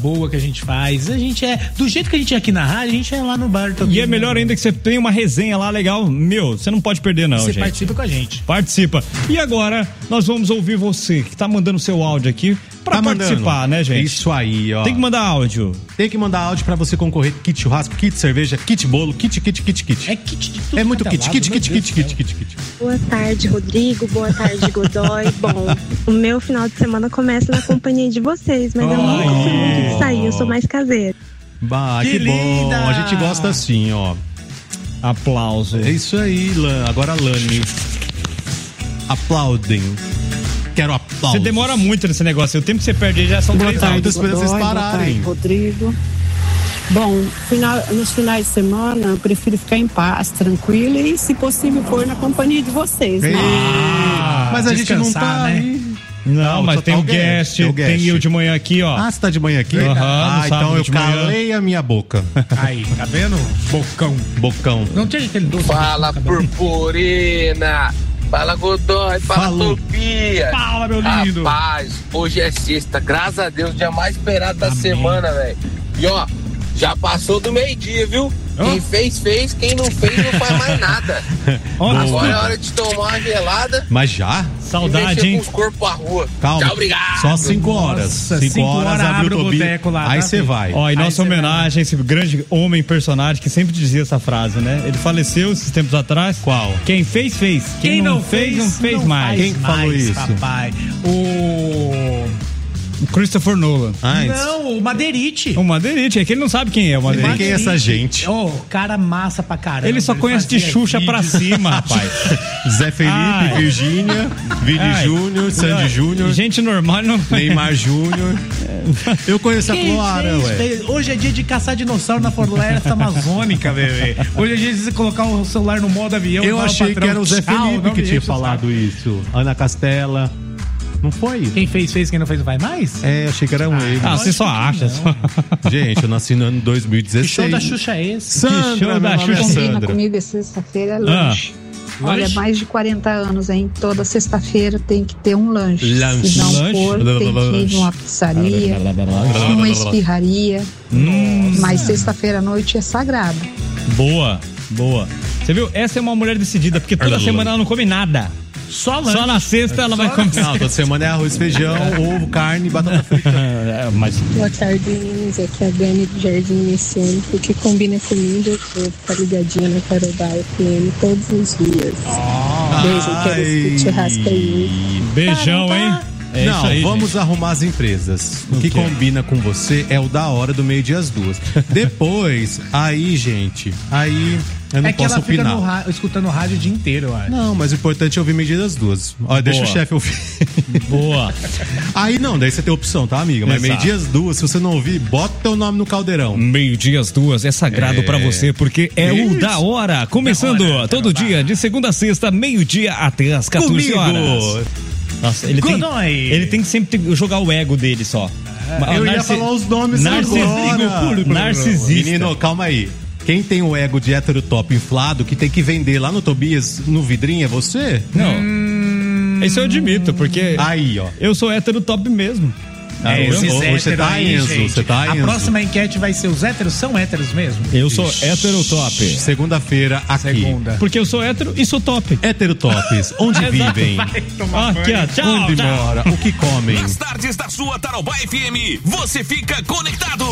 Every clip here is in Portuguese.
boa que a gente faz. A gente é, do jeito que a gente é aqui na rádio, a gente é lá no bar também. E é melhor ainda que você tem uma resenha lá legal. Meu, você não pode perder não, você gente. Participa com a gente. Participa. E agora, nós vamos ouvir você, que tá mandando seu áudio aqui pra participar, né, gente? Isso aí, ó. Tem que mandar áudio. Tem que mandar áudio pra você concorrer. Kit churrasco, kit cerveja, kit bolo, kit. É kit de tudo. É muito kit. Boa tarde, Rodrigo. Boa tarde, Godoy. Bom, o meu final de semana começa na companhia de vocês, mas eu nunca fui muito de sair, eu sou mais caseira. Bah, que bom. A gente gosta assim, ó. Aplauso. É isso aí, agora Lani. Aplaudem. Quero aplausos. Você demora muito nesse negócio. O tempo que você perde já são 3 tarde, esperando vocês pararem. Boa tarde, Rodrigo. Bom, nos finais de semana eu prefiro ficar em paz, tranquila e, se possível, for na companhia de vocês, né? Mas a gente não tá, né? Aí. Não, mas tem o guest, tem eu de manhã aqui, ó. Ah, você tá de manhã aqui? Então eu calei a minha boca. Aí, tá vendo? Bocão. Não tinha aquele doce. Fala, purpurina. Fala, Godoy. Fala, Tobias. Fala, meu lindo. Rapaz, hoje é sexta. Graças a Deus, dia mais esperado da semana, velho. E ó, já passou do meio-dia, viu? Quem fez, quem não fez não faz mais nada. Agora é hora de tomar uma gelada. Mas já? Saudade, hein? Com os corpos à rua. Calma. Tchau, obrigado. Só 5 horas. 5 horas abre o boteco lá. Aí você vai. Ó, em nossa homenagem, esse grande homem personagem que sempre dizia essa frase, né? Ele faleceu esses tempos atrás. Qual? Quem fez. Quem não fez, não fez mais. Quem falou isso? Papai. O Christopher Nolan. Não, o Madeirite. O Madeirite, é que ele não sabe quem é o Madeirite. Quem é essa gente? Cara massa pra caramba. Ele só conhece de Xuxa vídeos pra cima, rapaz. Zé Felipe, Virgínia, Vini Júnior, Sandy Júnior. Gente normal não. Neymar Júnior. Eu conheço a Clara, ué. Hoje é dia de caçar dinossauro na floresta amazônica, bebê. Hoje é dia de você colocar o celular no modo avião. Eu achei que era o Zé Felipe que tinha falado isso. Ana Castela. Não foi? Quem fez, quem não fez, não vai mais? É, achei que era um ele. Você só acha. Gente, eu nasci no ano 2016. Que show da Xuxa é esse? Sandra, show da Xuxa. Combina comigo é sexta-feira, é lanche. Olha, mais de 40 anos, hein? Toda sexta-feira tem que ter um lanche. Se não for, tem que ir numa pizzaria, numa esfirraria. Mas sexta-feira à noite é sagrado. Boa. Você viu? Essa é uma mulher decidida, porque toda semana ela não come nada. Só na sexta ela vai comer. Não, toda semana é arroz, feijão, ovo, carne e batata frita. Boa tarde, meninos. Aqui é a Dani do Jardim Messiânico. O que combina comigo, eu vou ficar ligadinha no Carobá FM todos os dias. Beijo, quero esse churrasco aí. Beijão, hein? É não, isso aí, vamos gente. arrumar as empresas. O que combina com você é o da hora do meio-dia às 2. Depois, aí, gente, aí eu não posso opinar. É que ela fica escutando rádio o dia inteiro, eu acho. Não, mas o importante é ouvir meio-dia das 2. Olha, deixa o chefe ouvir. Boa. Aí não, daí você tem opção, tá, amiga? Mas meio-dia às 2, se você não ouvir, bota teu nome no caldeirão. Meio-dia às 2 é sagrado pra você, porque é o da hora. Começando todo dia, de segunda a sexta, meio-dia até as 14 horas. Nossa, ele tem que sempre jogar o ego dele só. Eu ia falar os nomes agora. Narcisista. Menino, calma aí. Quem tem o ego de hétero top inflado, que tem que vender lá no Tobias, no vidrinho, é você? Não. Isso eu admito, porque aí, ó. Eu sou hétero top mesmo. Você tá Enzo. A próxima enquete vai ser: os héteros são héteros mesmo? Eu sou hétero top. Segunda-feira aqui. Porque eu sou hétero e sou top. Hétero tops. Onde vivem? Aqui, ó. Tchau. Onde mora? O que comem? Nas tardes da sua Tarobá FM, você fica conectado.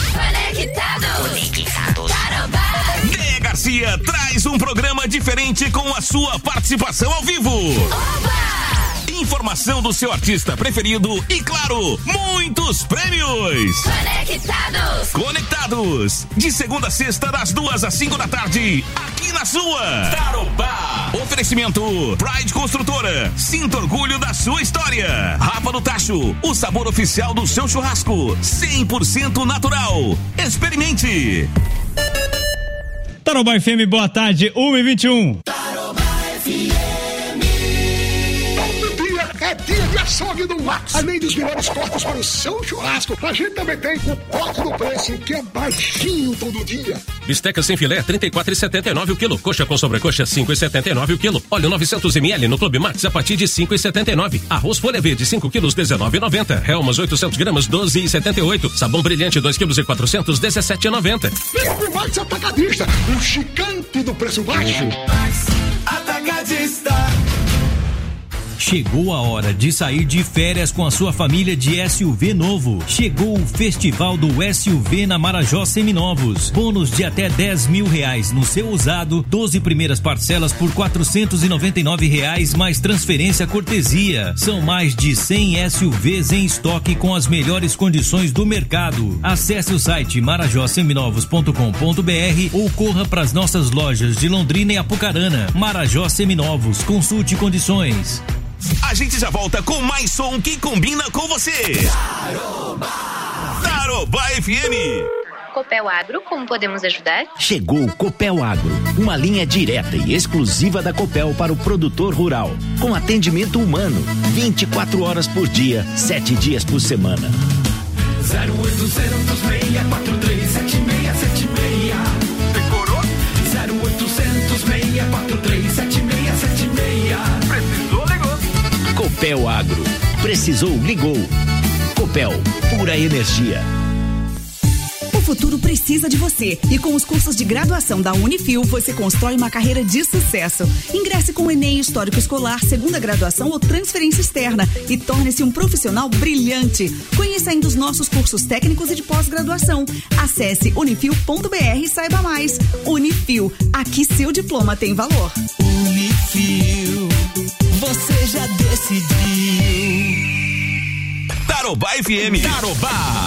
Conectado. Tarobá. Déia Garcia traz um programa diferente com a sua participação ao vivo. Oba! Informação do seu artista preferido e, claro, muitos prêmios. Conectados. De segunda a sexta, das 2 às 5 da tarde, aqui na sua Tarobá. Oferecimento Pride Construtora. Sinta orgulho da sua história. Rapa do Tacho, o sabor oficial do seu churrasco. 100% natural. Experimente. Tarobá FM, boa tarde, 1h21. Tarobá FM. É dia E açougue do Max, além dos melhores cortes para o seu churrasco, a gente também tem o corte do preço, que é baixinho todo dia. Bisteca sem filé, R$ 34,79 o quilo. Coxa com sobrecoxa, R$ 5,79 o quilo. Óleo 900 ml no Clube Max a partir de R$ 5,79. Arroz folha verde, 5 quilos, R$ 19,90. Helmas 800 gramas, R$ 12,78. Sabão brilhante, 2 quilos e 400, R$ 17,90. Clube Max Atacadista, o gigante do preço baixo. Atacadista. Chegou a hora de sair de férias com a sua família de SUV novo. Chegou o Festival do SUV na Marajó Seminovos. Bônus de até R$10 mil no seu usado, 12 primeiras parcelas por R$499 mais transferência cortesia. São mais de 100 SUVs em estoque com as melhores condições do mercado. Acesse o site marajoseminovos.com.br ou corra para as nossas lojas de Londrina e Apucarana. Marajó Seminovos, consulte condições. A gente já volta com mais som que combina com você. Tarobá FM. Copel Agro, como podemos ajudar? Chegou o Copel Agro, uma linha direta e exclusiva da Copel para o produtor rural, com atendimento humano, 24 horas por dia, 7 dias por semana. 0800 643 7676. Decorou? 0800 643 7676. Precisou, ligou. Copel Agro. Precisou, ligou. Copel, pura energia. O futuro precisa de você e com os cursos de graduação da Unifil você constrói uma carreira de sucesso. Ingresse com o Enem Histórico Escolar, segunda graduação ou transferência externa e torne-se um profissional brilhante. Conheça ainda os nossos cursos técnicos e de pós-graduação. Acesse unifil.br e saiba mais. Unifil, aqui seu diploma tem valor. Unifil, você já decidiu. Tarobá FM. Tarobá.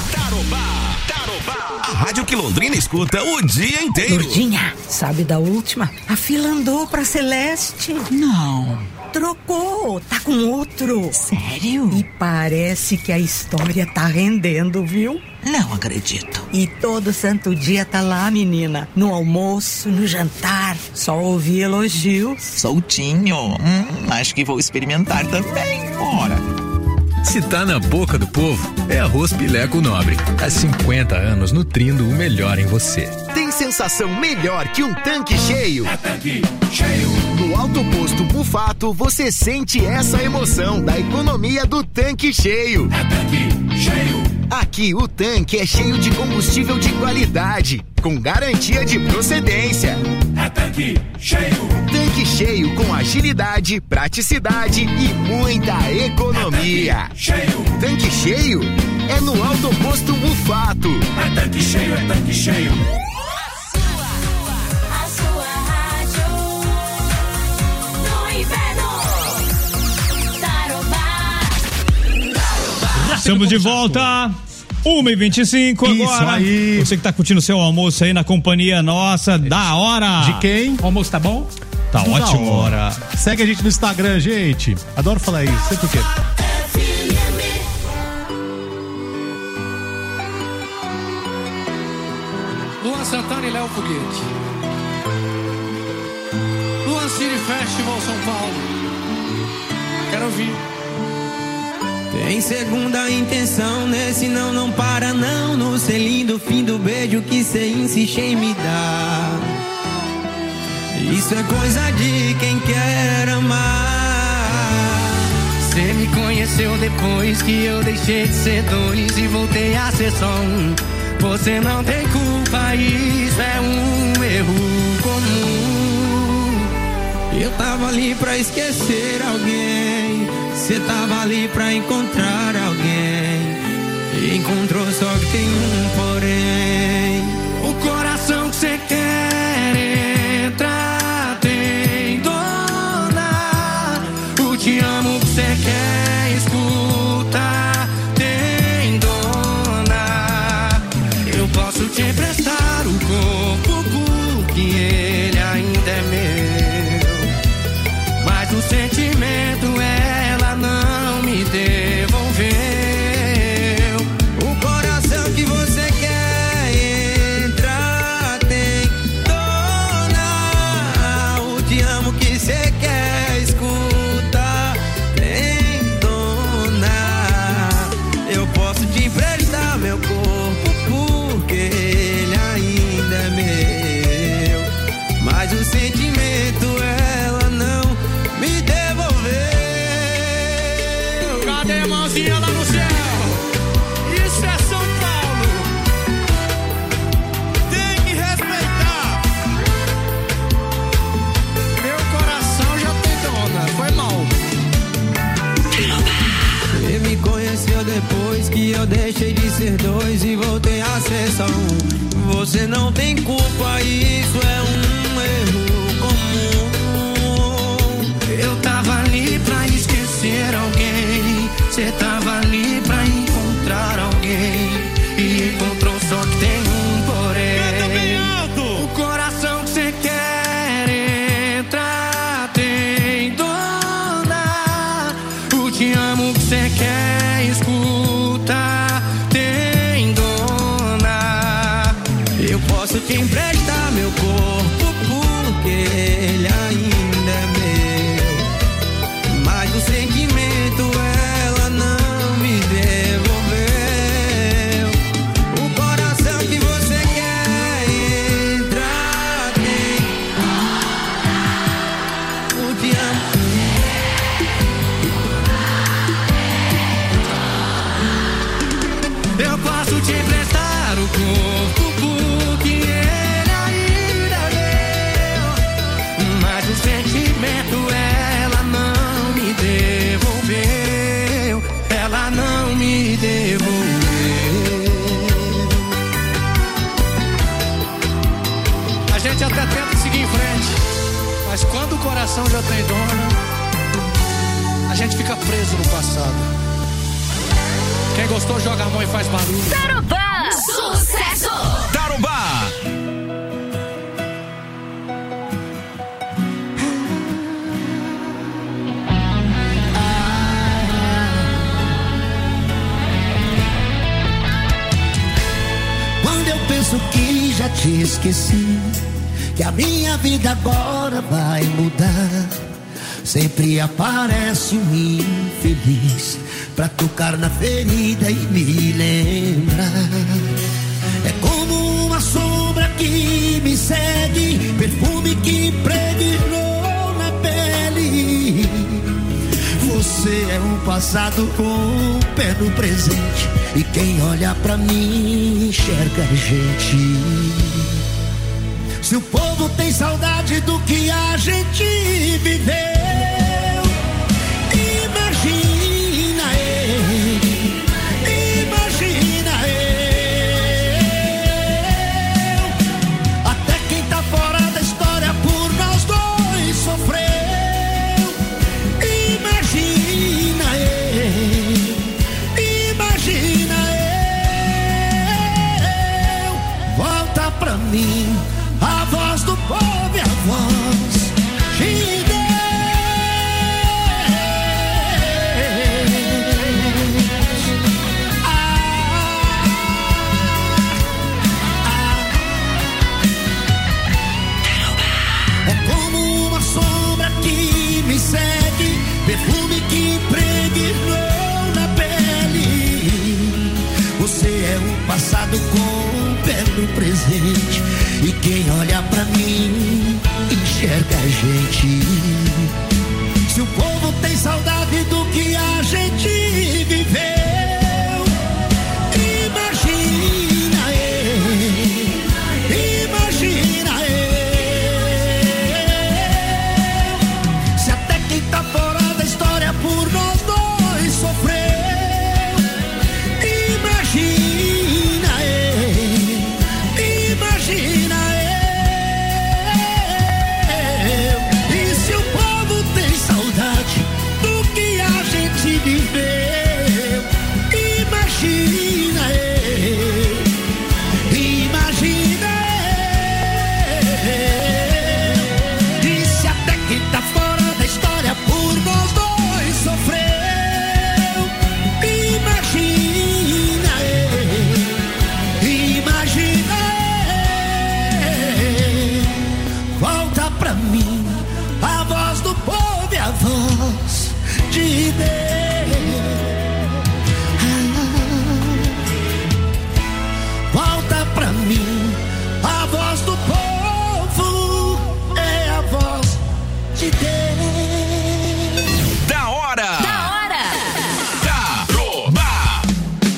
A rádio que Londrina escuta o dia inteiro. Lourdinha, sabe da última? A fila andou pra Celeste. Não. Trocou, tá com outro. Sério? E parece que a história tá rendendo, viu? Não acredito. E todo santo dia tá lá, menina. No almoço, no jantar. Só ouvi elogios. Soltinho. Acho que vou experimentar também. Bora. Se tá na boca do povo, é Arroz Pileco Nobre. Há 50 anos nutrindo o melhor em você. Tem sensação melhor que um tanque cheio? É tanque cheio. No Alto Posto Mufato, você sente essa emoção da economia do tanque cheio. É tanque cheio. Aqui o tanque é cheio de combustível de qualidade, com garantia de procedência. É tanque cheio. Tanque cheio com agilidade, praticidade e muita economia. Cheio. Tanque cheio é no Alto Posto Mufato. É tanque cheio, é tanque cheio. A sua rádio no inverno. Tarobá. Estamos de volta. 1h25 agora. Aí. Você que tá curtindo o seu almoço aí na companhia nossa, da hora. De quem? O almoço tá bom? Tá Tudo ótimo. Da hora. Segue a gente no Instagram, gente. Adoro falar isso, sei por quê. Luan Santana e Léo Foguete. Luan City Festival São Paulo. Quero ouvir. Tem segunda intenção, nesse não para não. No selinho do fim do beijo que cê insiste em me dar. Isso é coisa de quem quer amar. Cê me conheceu depois que eu deixei de ser dois e voltei a ser só um. Você não tem culpa, isso é um erro comum. Eu tava ali pra esquecer alguém, cê tava ali pra encontrar alguém. E encontrou só que tem um porém. O coração que cê quer entrar tem dona. O te amo que cê quer escutar tem dona. Eu posso te emprestar o corpo porque ele ainda é meu, mas o sentimento ela não me devolveu. O coração que você quer entrar tem dona. O te amo que você quer escutar tem dona. ser dois e voltei a ser só um. Você não tem culpa, isso é um erro comum. Eu tava ali pra esquecer alguém, cê tava ali pra encontrar alguém, e encontrou, só que tem um porém. O coração que cê quer entrar tem dona. O te amo que cê quer escutar tem dona. Eu posso te emprestar meu corpo porque ele ainda é meu, mas o sentimento ela não me devolveu. O coração que você quer entrar tem. O te amo. Eu posso te emprestar o corpo porque ele ainda é meu, mas o sentimento ela não me devolveu. Ela não me devolveu. A gente até tenta seguir em frente, mas quando o coração já tem dona, a gente fica preso no passado. Quem gostou, joga a mão e faz barulho. Tarobá! Sucesso! Tarobá! Quando eu penso que já te esqueci, que a minha vida agora vai mudar, sempre aparece um infeliz pra tocar na ferida e me lembrar. É como uma sombra que me segue, perfume que impregnou na pele. Você é um passado com o pé no presente, e quem olha pra mim enxerga a gente. Se o povo tem saudade do que a gente viveu, imagina ele, imagina eu. Até quem tá fora da história por nós dois sofreu. Imagina ele, imagina eu. Volta pra mim a voz do povo e a voz de Deus. É como uma sombra que me segue, perfume que impregnou na pele. Você é o passado com o pé no presente, e quem olha pra mim enxerga a gente. Se o povo tem saudade do que a gente viveu, imagina ele, imagina eu. Se até quem tá fora da história por nós dois sofreu, imagina ele, imagina eu. E se o povo tem saudade do que a gente viveu, imagina ele, imagina eu. E se até quem tá fora da história por nós dois sofreu, imagina ele, imagina ele. Volta pra mim a voz do povo e a voz de Deus. Volta pra mim a voz do povo é a voz de Deus. Da hora! Da hora! Tarobá!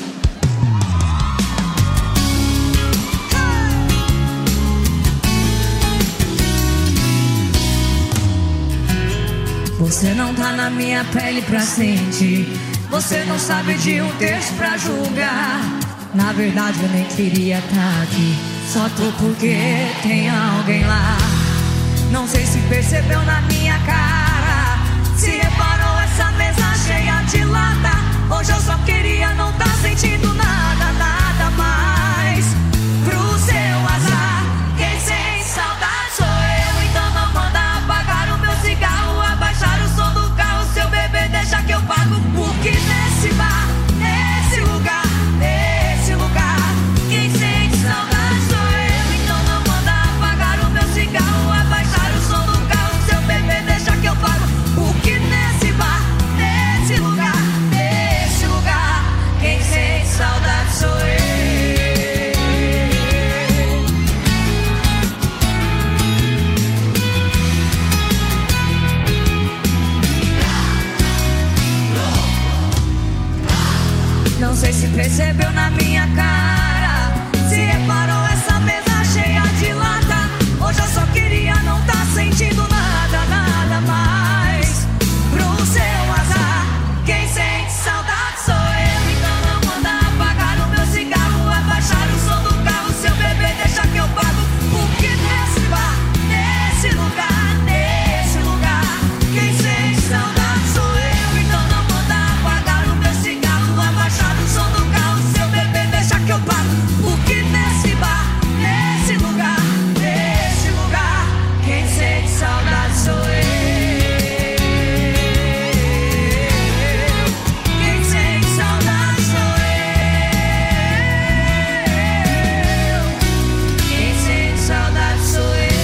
Você não tá na minha pele pra sentir, você não sabe de um texto pra julgar. Na verdade eu nem queria estar aqui, só tô porque tem alguém lá. Não sei se percebeu na minha cara, se reparou essa mesa cheia de lata. Hoje eu só queria não tá sentindo nada, nada mais. Pro seu azar, quem sente saudade sou eu. Então não manda apagar o meu cigarro, abaixar o som do carro. Seu bebê deixa que eu pago, porque nesse bar, nesse lugar, quem sente saudade sou eu. Então não manda apagar o meu cigarro, abaixar o som do carro. Seu bebê deixa que eu pago, porque nesse bar, nesse lugar, quem sente saudade sou eu. Não sei se percebeu na minha cara, se reparou essa mesa cheia de lata. Hoje eu só queria não tá sentindo nada, nada mais. Pro seu azar, quem sente saudade sou eu. Então não manda apagar o meu cigarro, abaixar o som do carro. Seu bebê deixa que eu pago, porque nesse bar, nesse lugar, quem sente saudade sou eu. Então não manda apagar o meu cigarro, abaixar o som do carro. Seu bebê deixa que eu pago, porque nesse bar, nesse lugar, quem sente saudade sou eu. Quem sente saudade sou eu. Quem sente saudade sou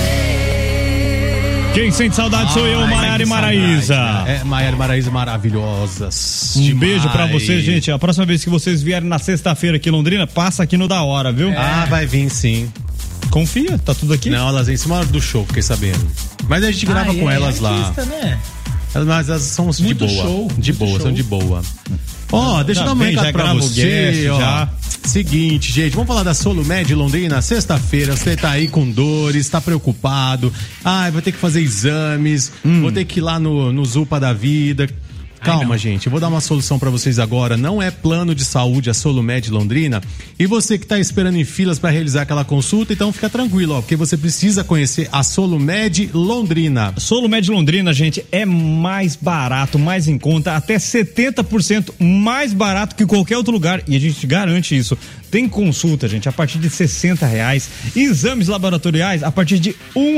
eu. Quem sente saudade sou eu, Maiara e Maraísa. Maiara e Maraísa maravilhosas. Um beijo pra vocês, gente. A próxima vez que vocês vierem na sexta-feira aqui em Londrina, passa aqui no Da Hora, viu? Vai vir sim. Confia, tá tudo aqui? Não, elas vêm em cima do show, fiquei sabendo. Mas a gente grava com elas lá. Artista, né? Mas elas são de Muito boa. show, De muito boa, show. são de boa. Ó, deixa eu dar um recado pra você, ó. já. Seguinte, gente, vamos falar da Solumed Londrina. Sexta-feira, você tá aí com dores, tá preocupado. Vou ter que fazer exames, vou ter que ir lá no Zupa da vida. Calma, gente, eu vou dar uma solução pra vocês agora. Não é plano de saúde a Solumed Londrina. E você que tá esperando em filas pra realizar aquela consulta, então fica tranquilo, ó, porque você precisa conhecer a Solumed Londrina. Solumed Londrina, gente, é mais barato, mais em conta, até 70% mais barato que qualquer outro lugar. E a gente garante isso. Tem consulta, gente, a partir de R$60. Exames laboratoriais a partir de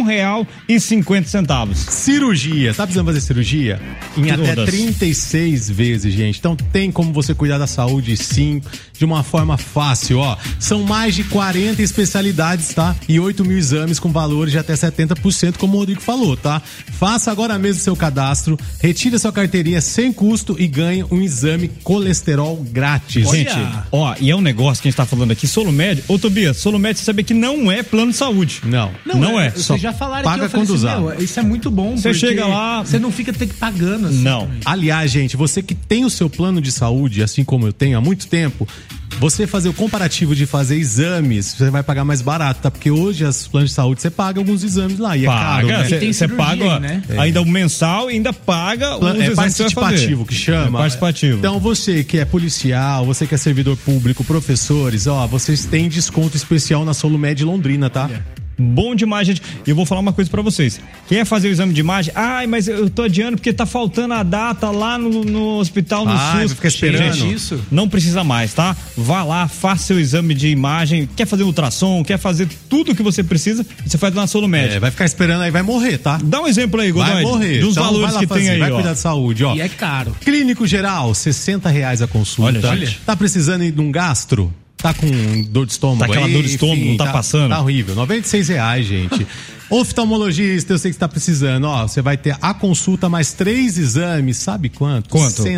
R$1,50. Cirurgia, tá precisando fazer cirurgia? Em até 36 vezes, gente. Então tem como você cuidar da saúde, sim, de uma forma fácil, ó. São mais de 40 especialidades, tá? E 8 mil exames com valores de até 70%, como o Rodrigo falou, tá? Faça agora mesmo seu cadastro, retire sua carteirinha sem custo e ganhe um exame colesterol grátis. Gente, ó, e é um negócio que a gente tá falando aqui, Solumed. Ô, Tobias, Solumed, você sabe que não é plano de saúde. Não é. Vocês já falaram paga que quando usar. Isso é muito bom. Você chega lá, você não fica pagando assim. Não. Aliás, gente, você que tem o seu plano de saúde, assim como eu tenho há muito tempo, você fazer o comparativo de fazer exames, você vai pagar mais barato, tá? Porque hoje as planos de saúde você paga alguns exames lá e é caro, né? Você paga né? ainda o mensal e ainda paga os exames participativo que chama. Participativo. Então você que é policial, você que é servidor público, professores, ó, vocês têm desconto especial na Solumed Londrina, tá? Bom demais, gente. E eu vou falar uma coisa pra vocês. Quer fazer o exame de imagem? Mas eu tô adiando porque tá faltando a data lá no hospital, no SUS. Vai ficar esperando. Gente, isso? Não precisa mais, tá? Vá lá, faça seu exame de imagem. Quer fazer ultrassom, quer fazer tudo o que você precisa, você faz lá na Solumed. Vai ficar esperando aí, vai morrer, tá? Dá um exemplo aí, Godoy. Vai morrer. Dos então, valores que tem aí, vai ó. cuidar de saúde, ó. E é caro. Clínico geral, R$60 a consulta. Olha. Tá precisando de um gastro? Tá com dor de estômago? Tá aquela dor de estômago, não tá passando? Tá horrível. R$96, gente. Oftalmologista, eu sei que você tá precisando, ó, você vai ter a consulta mais 3 exames, sabe quanto?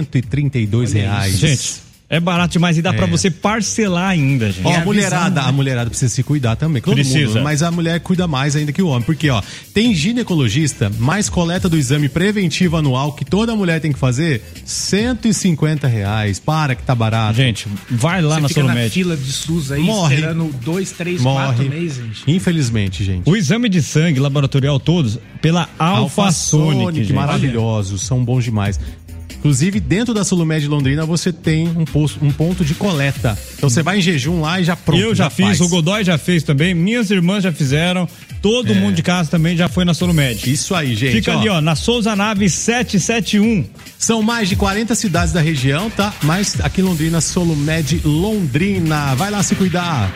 R$132. Gente, é barato demais e dá pra você parcelar ainda, gente. Ó, a mulherada precisa se cuidar também, todo mundo, mas a mulher cuida mais ainda que o homem, porque ó, tem ginecologista, mais coleta do exame preventivo anual que toda mulher tem que fazer, R$150. Para que tá barato. Gente, vai lá na Solumed. Você fica na fila de SUS aí, esperando 2, 3, 4 meses, gente. Infelizmente, gente. O exame de sangue laboratorial todos pela Alphasonic, que maravilhosos, são bons demais. Inclusive, dentro da Solumed Londrina, você tem um ponto de coleta. Então você vai em jejum lá e já pronto. Eu já fiz, faz. O Godoy já fez também, minhas irmãs já fizeram, todo mundo de casa também já foi na Solumed. Isso aí, gente. Fica ali, ó, na Souza Naves 771. São mais de 40 cidades da região, tá? Mas aqui em Londrina, Solumed Londrina. Vai lá se cuidar.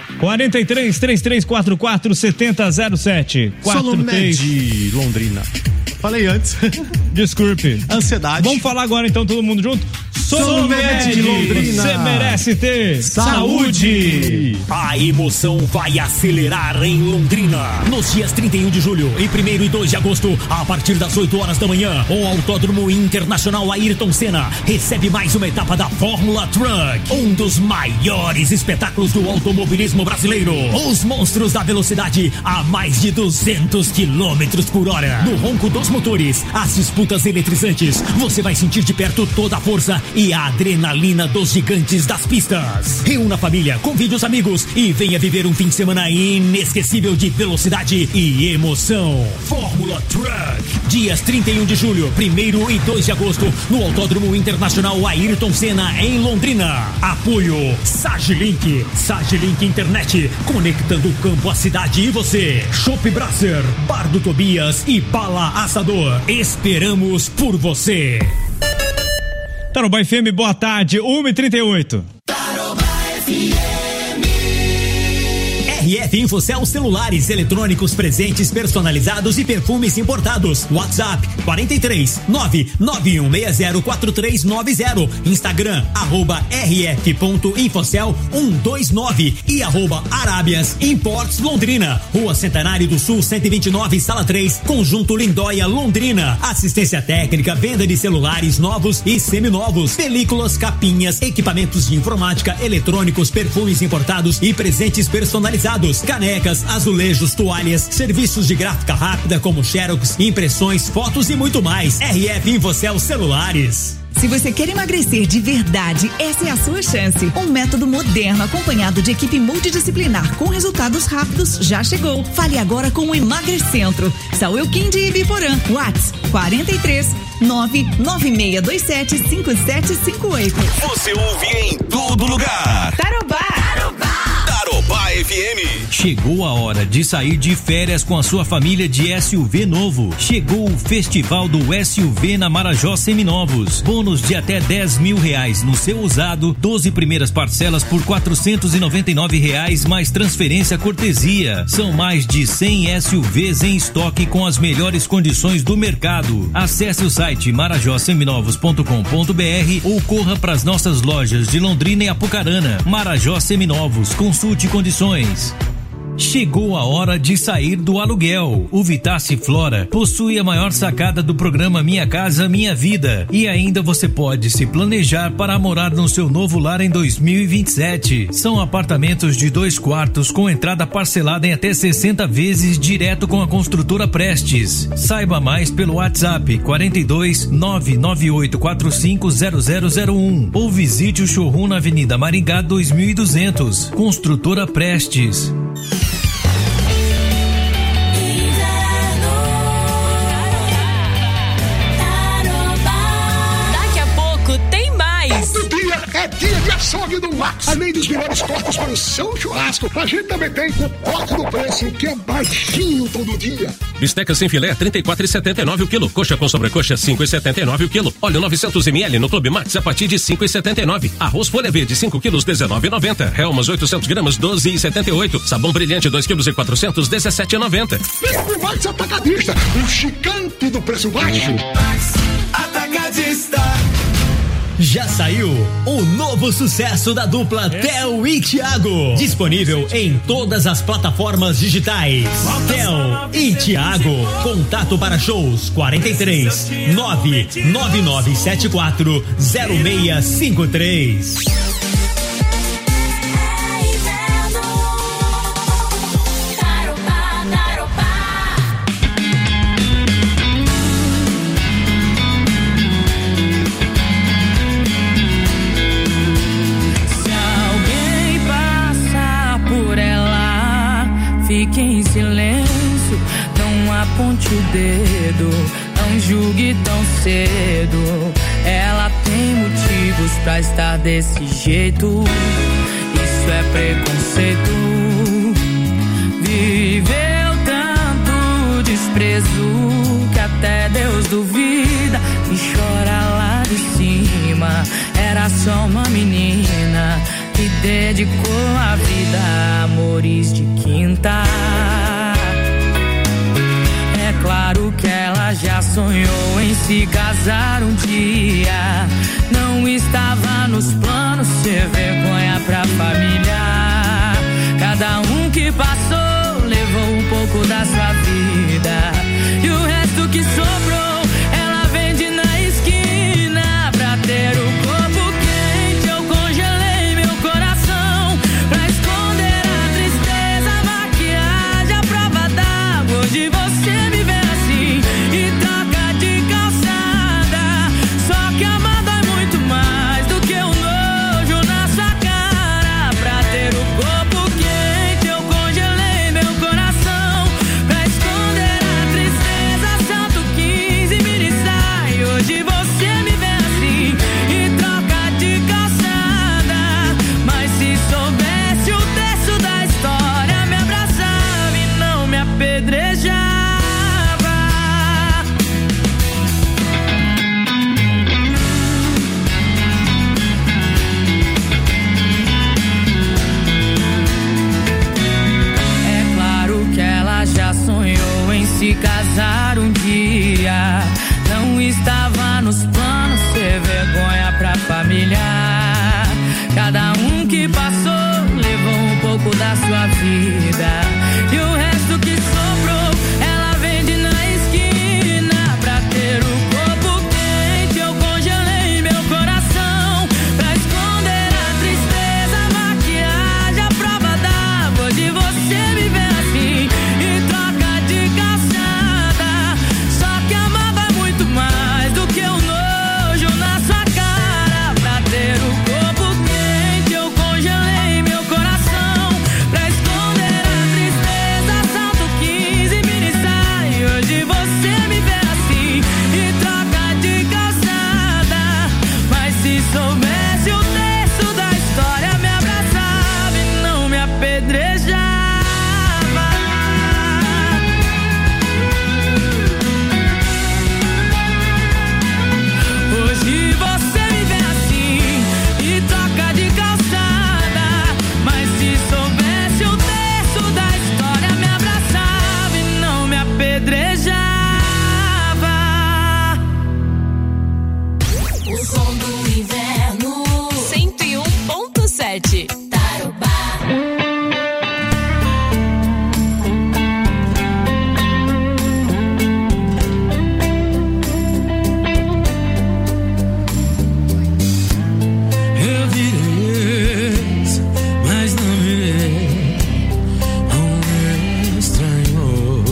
43-3344-7007. Solumed Londrina. Falei antes. Desculpe. Ansiedade. Vamos falar agora então, todo mundo junto? Solumed Londrina. Você merece ter saúde. A emoção vai acelerar em Londrina. Nos dias 31 de julho e 1º e 2 de agosto, a partir das 8 horas da manhã, o Autódromo Internacional Ayrton Senna recebe mais uma etapa da Fórmula Truck, um dos maiores espetáculos do automobilismo brasileiro. Os monstros da velocidade a mais de 200 km por hora. No ronco dos motores, as disputas eletrizantes, você vai sentir de perto toda a força e a adrenalina dos gigantes das pistas. Reúna a família, convide os amigos e venha viver um fim de semana inesquecível de velocidade e emoção. Fórmula Truck, dias 31 de julho, 1º e 2 de agosto, no Autódromo Internacional Ayrton Senna, em Londrina. Apoio Sagilink, Sagilink Internet, conectando o campo, a cidade e você. Shop Brasser, Bar do Tobias e Bala Assador. Esperamos por você. Tarobá FM, boa tarde, 1h38. Tarobá FM. RF Infocel celulares, eletrônicos, presentes personalizados e perfumes importados. WhatsApp 43 991604390. Instagram @rf.infocel129 e @Arábias Imports Londrina. Rua Centenário do Sul 129, Sala 3, Conjunto Lindóia, Londrina. Assistência técnica, venda de celulares novos e seminovos, películas, capinhas, equipamentos de informática, eletrônicos, perfumes importados e presentes personalizados. Canecas, azulejos, toalhas, serviços de gráfica rápida como xerox, impressões, fotos e muito mais. RF Infocel Celulares. Se você quer emagrecer de verdade, essa é a sua chance. Um método moderno acompanhado de equipe multidisciplinar com resultados rápidos já chegou. Fale agora com o Emagrecentro. Saúl Quinde e Biporã. WhatsApp 43 99627 5758. Você ouve em todo lugar. Tarobá. Tarobá FM. Chegou a hora de sair de férias com a sua família de SUV novo. Chegou o Festival do SUV na Marajó Seminovos. Bônus de até R$10.000 no seu usado, 12 primeiras parcelas por R$499 mais transferência cortesia. São mais de 100 SUVs em estoque com as melhores condições do mercado. Acesse o site marajoseminovos.com.br ou corra para as nossas lojas de Londrina e Apucarana. Marajó Seminovos, consulte condições. Chegou a hora de sair do aluguel. O Vitace Flora possui a maior sacada do programa Minha Casa Minha Vida. E ainda você pode se planejar para morar no seu novo lar em 2027. São apartamentos de 2 quartos com entrada parcelada em até 60 vezes direto com a construtora Prestes. Saiba mais pelo WhatsApp 42 998450001 ou visite o showroom na Avenida Maringá 2200. Construtora Prestes. É dia de açougue do Max. Além dos melhores cortes para o seu churrasco, a gente também tem o corte do preço, que é baixinho todo dia. Bisteca sem filé, 34,79 o quilo. Coxa com sobrecoxa, 5,79 o quilo. Óleo 900 ml no Clube Max a partir de 5,79. Arroz folha verde, 5 quilos, 19,90. Helmas 800 gramas, 12,78. Sabão brilhante, 2 quilos e 400, 17,90. Vem pro Max Atacadista, o gigante do preço baixo. Max Atacadista. Já saiu o novo sucesso da dupla Theo e Thiago. Disponível em todas as plataformas digitais. Theo e Thiago. Contato para shows 43 99974 0653. Fique em silêncio, não aponte o dedo, Não julgue tão cedo. Ela tem motivos pra estar desse jeito. Isso é preconceito. Viveu tanto desprezo que até Deus duvida e chora lá de cima. Era só uma menina que dedicou a vida a amores de quinta. É claro que ela já sonhou em se casar um dia. Não estava nos planos ser vergonha pra família. Cada um que passou levou um pouco da sua vida. E o resto que sobrou ela vende na esquina. Pra ter o corpo quente eu congelei meu coração. Pra esconder a tristeza, a maquiagem, a prova d'água. Hoje você me vê assim e troca de calçada. Só que amar dói muito mais do que um nojo na sua cara. Pra ter o corpo quente eu congelei meu coração. Pra esconder a tristeza, santo 15 mini sai. Hoje você me vê assim e troca de calçada. Mas se soubesse o terço da história, me abraçava e não me apedrejava. É claro que ela já sonhou em se casar um dia. Não estava nos planos ser vergonha pra família. Cada um que passou levou um pouco da sua vida. E o resto que sobrou ela vende na esquina. Pra ter o corpo quente eu congelei meu coração. Pra esconder a tristeza, a maquiagem, a prova d'água. Hoje você me vê assim e troca de calçada. Só que amar vai muito mais do que o nojo na sua cara. Pra ter o corpo quente eu congelei meu coração. Pra esconder a tristeza, santo 15 mini sai. Hoje você me vê assim e troca de calçada. Mas se soubesse o terço da história, me abraçava e não me apedrejava. Hoje você me vê assim e troca de calçada. Mas se soubesse o terço da história, me abraçava e não me apedrejava. O som do inverno. 101.7 Tarobá. Eu virei ex, mas não virei um estranho.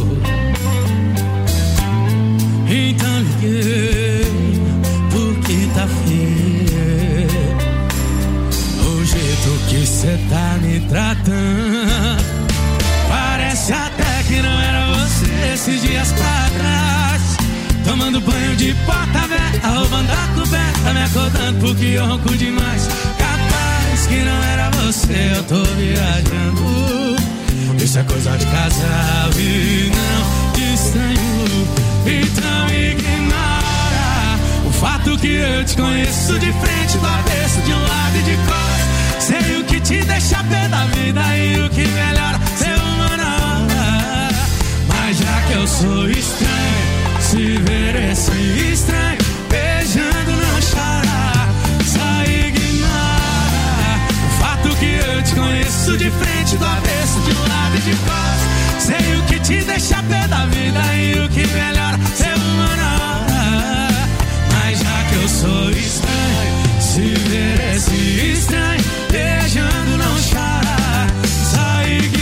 Então liguei porque tá feio o jeito que cê tá me tratando. Parece até que não era você esses dias pra trás. Tomando banho de porta aberta, roubando a coberta, me acordando porque eu ronco demais. Capaz que não era você, eu tô viajando. Isso é coisa de casal e não de estranho. Então ignora o fato que eu te conheço de frente, do avesso, de um lado e de costas. Sei o que te deixa pé da vida e o que melhora ser uma na hora. Mas já que eu sou estranho, se ver esse estranho beijando não chora. Só ignora o fato que eu te conheço de frente, do avesso, de um lado e de costas. Sei o que te deixa pé da vida e o que melhora ser uma na hora. Mas já que eu sou estranho, se ver esse estranho beijando não chora. Só ignora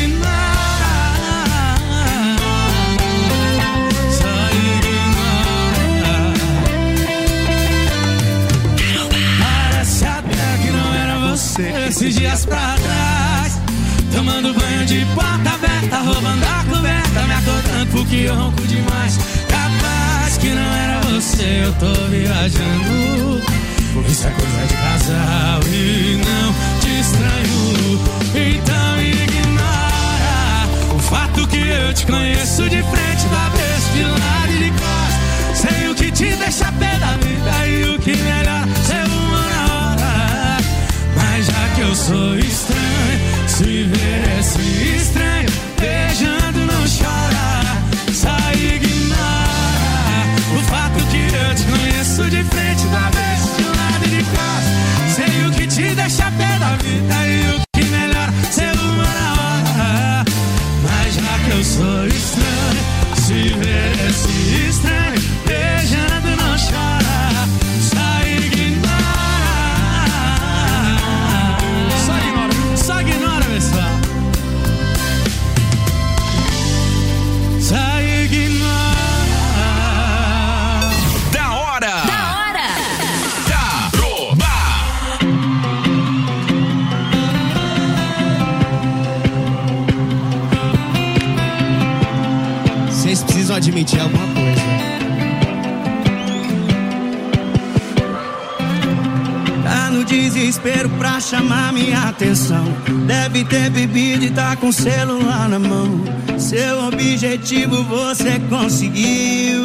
tô viajando. Isso é coisa de casal e não te estranho. Então ignora o fato que eu te conheço de frente, da vez, de lado e de costas. Sei o que te deixa pé da vida e o que melhor ser uma na hora. Mas já que eu sou estranho, se ver esse estranho beijando não chora. Só ignora o fato que eu te conheço de frente, da vez, de lado e de costas. Sei o que te deixa pé da vida e o que melhor ser uma na hora. Mas já que eu sou estranho, se ver esse estranho beijando não chora. Só ignora. Só ignora, pessoal. Só ignora. Da hora. Vocês precisam admitir alguma coisa. Tá no desespero pra chamar minha atenção. Deve ter bebido e tá com o celular na mão. Seu objetivo você conseguiu.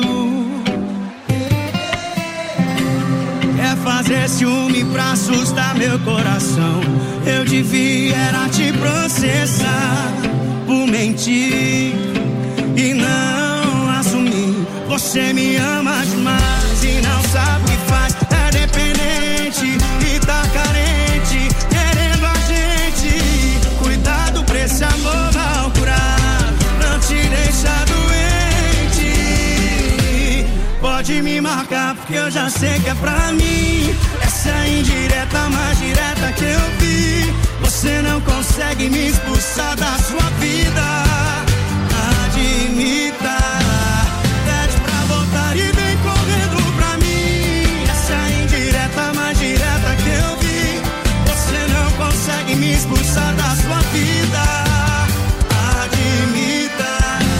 Quer fazer ciúme pra assustar meu coração. Eu devia era te processar por mentir e não assumir. Você me ama demais e não sabe o que faz. É dependente e tá carente, querendo a gente. Cuidado pra esse amor mal curado, não te deixa doente. Pode me marcar porque eu já sei que é pra mim. Essa é a indireta mais direta que eu vi. Você não consegue me expulsar da sua vida. Admita, pede pra voltar e vem correndo pra mim. Essa é a indireta mais direta que eu vi. Você não consegue me expulsar da sua vida. Admita.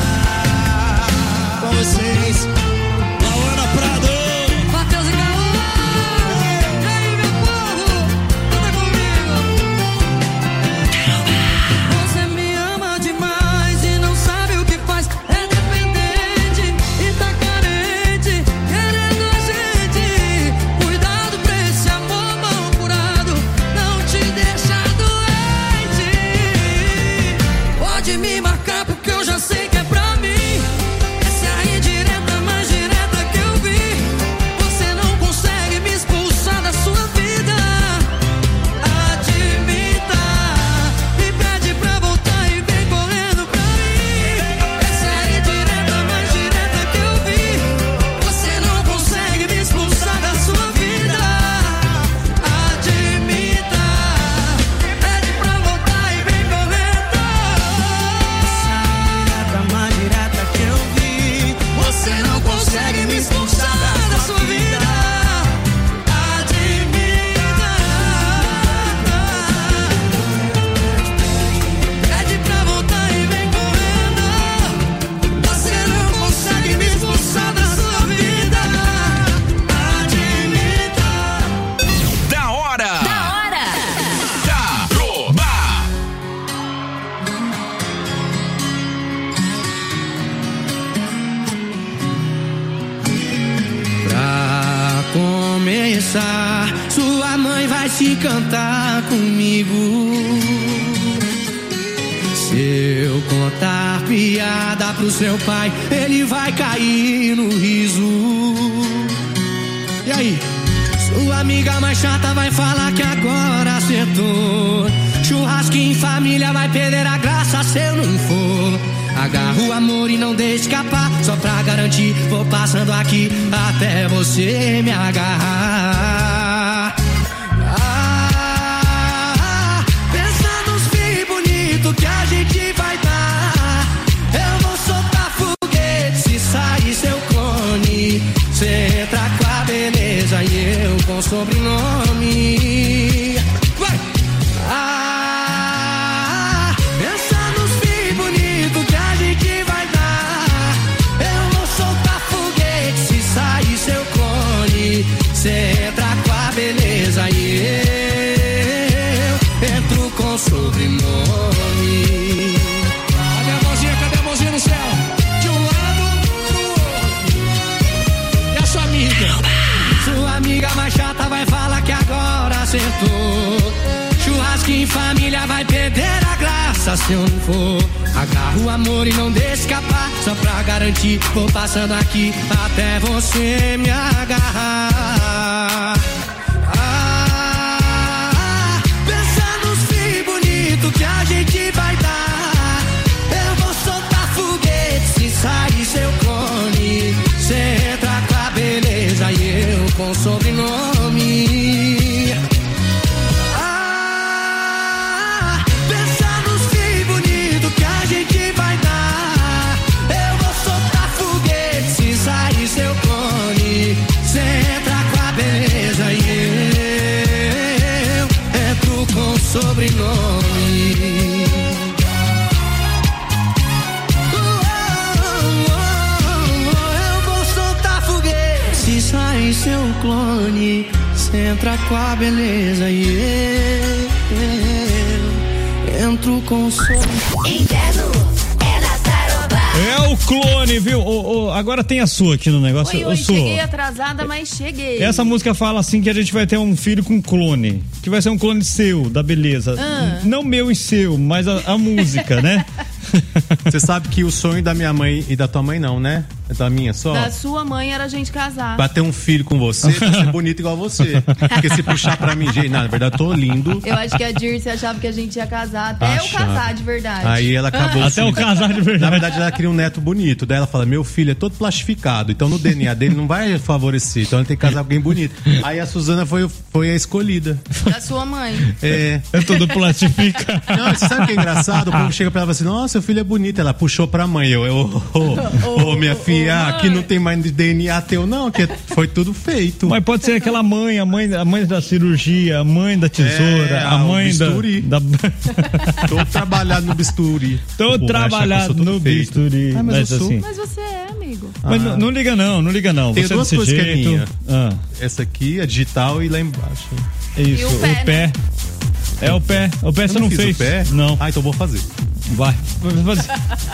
Com vocês, Laura Prado, Matheus e Gaú. E aí, meu povo, canta comigo. Você me ama demais e não sabe o que faz. É dependente e tá carente, querendo a gente. Cuidado pra esse amor mal curado, não te deixa doente. Pode me marcar porque eu já sei que é pra mim. Essa é a indireta mais direta que eu vi. Você não consegue me expulsar da sua vida. Admita e pede pra voltar e vem correndo pra mim. Essa é a indireta mais direta que eu vi. Você não consegue me expulsar da sua vida. Admita e pede pra voltar e vem correndo. indireta mais direta que eu vi. Você não consegue me expulsar da sua vida. Admita. Pede pra voltar e vem correndo. Você não consegue me expulsar da sua vida. Admita. Da hora. Pra começar, sua mãe vai se cantar comigo. Se eu contar piada pro seu pai, ele vai cair no riso. E aí? Sua amiga mais chata vai falar que agora acertou. Churrasco em família vai perder a graça se eu não for. Agarra o amor e não deixe escapar. Só pra garantir, vou passando aqui até você me agarrar. Pensa nos filhos bonitos que a gente vai dar. Eu vou soltar foguete se sair seu clone. Cê entra com a beleza e eu com sobrenome. Vai! Pensa nos filhos bonitos que a gente vai dar. Eu vou soltar foguete se sair seu clone. importa se eu não for. Agarro o amor e não deixo escapar. Só pra garantir, vou passando aqui até você me agarrar. Pensa nos fios bonitos que a gente vai dar. Eu vou soltar foguete se sair seu clone. Cê entra com a beleza e eu com sobrenome. Sobrenome. Eu vou soltar foguete se sair seu clone. Cê entra com a beleza e eu entro com sobrenome. Inverno é na Tarobá. É o clone, viu? Agora tem a sua aqui no negócio. Oi, cheguei atrasada, mas cheguei. Essa música fala assim que a gente vai ter um filho com clone. Que vai ser um clone seu, da beleza. Não meu e seu, mas a música, né? Você sabe que o sonho da minha mãe e da tua mãe não, né? É da minha só? Da sua mãe era a gente casar. Pra ter um filho com você, pra ser bonito igual você. Porque se puxar pra mim, gente, na verdade eu tô lindo. Eu acho que a Dirce achava que a gente ia casar até eu casar de verdade. Aí ela acabou. Até eu casar de verdade. Na verdade ela queria um neto bonito. Daí ela fala, meu filho é todo plastificado, então no DNA dele não vai favorecer. Então ele tem que casar com alguém bonito. Aí a Suzana foi a escolhida. Da sua mãe. É todo plastificado. Não, você sabe o que é engraçado? O povo chega pra ela e fala assim, nossa, seu filho é bonito. Ela puxou pra mãe. Minha filha, aqui não tem mais DNA teu, não, que foi tudo feito. Mas pode ser aquela mãe, a mãe da cirurgia, a mãe da tesoura, a mãe bisturi. Tô trabalhado no bisturi. Tô trabalhado no bisturi. Mas assim. você é, amigo. Mas não liga não. Tem você duas desse coisas jeito. que é minha. Essa aqui é digital e lá embaixo. Isso, o pé. É o pé. O pé você não fez. O pé? Não. Ah, então vou fazer. Vai fazer.